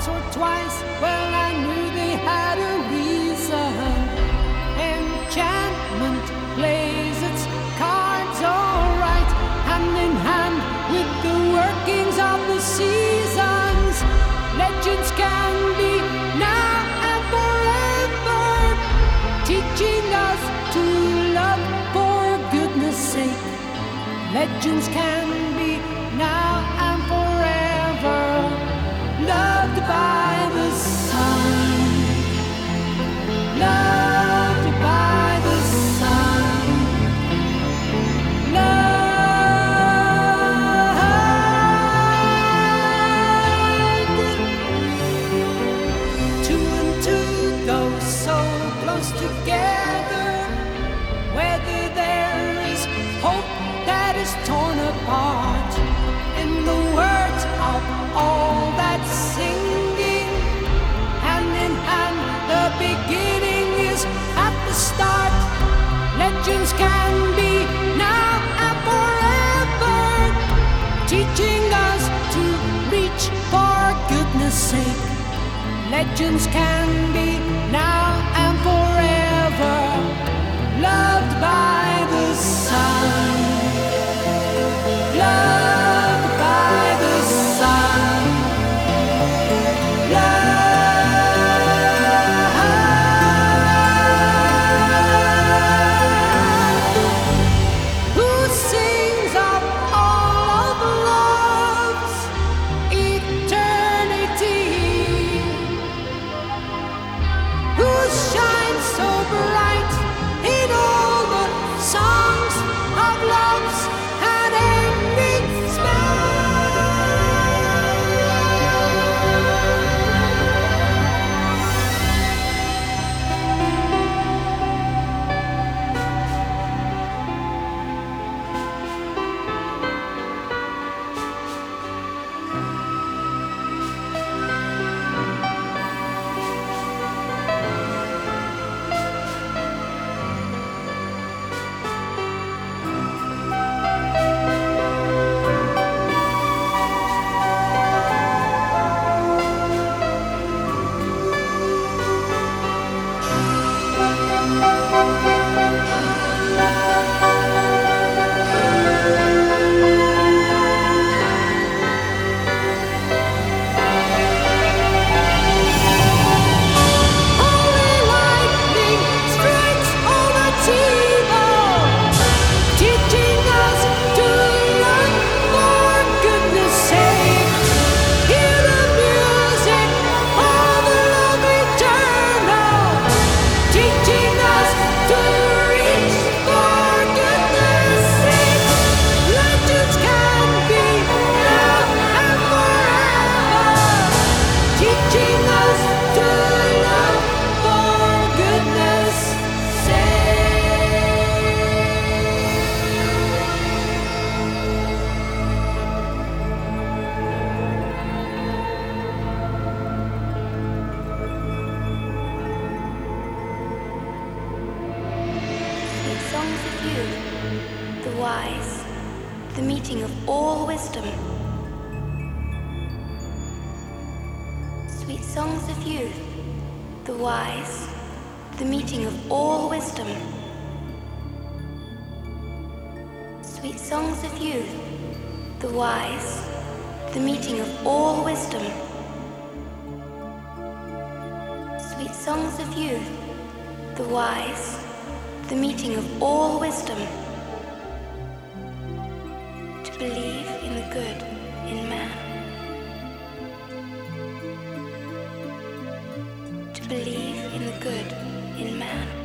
once or twice, well, I knew they had a reason. Enchantment plays its cards alright, hand in hand with the workings of the seasons. Legends can be now and forever, teaching us to love for goodness sake. Legends can be now and forever, loved by the sun, loved by the sun, loved. Two and two go so close together, whether there is hope that is torn apart. In the words of all that singing, hand in hand, the beginning is at the start. Legends can be now and forever, teaching us to reach for goodness sake. Legends can be now and forever, loved by the sun, loved by the sun, loved. Who sings of all of love's eternity? Who shines so bright in all the songs of love's unending holy lightning strikes all that's evil, teaching us to love for goodness sake. Hear the music of the love eternal, teaching us to reach for goodness sake. Legends can be now and forever, teaching us to love for goodness sake. Sweet songs of youth, the wise, the meeting of all wisdom. Sweet songs of youth, the wise, the meeting of all wisdom. Sweet songs of youth, the wise, the meeting of all wisdom. Sweet songs of youth, the wise, the meeting of all wisdom. To believe in the good in man. To believe in the good in man.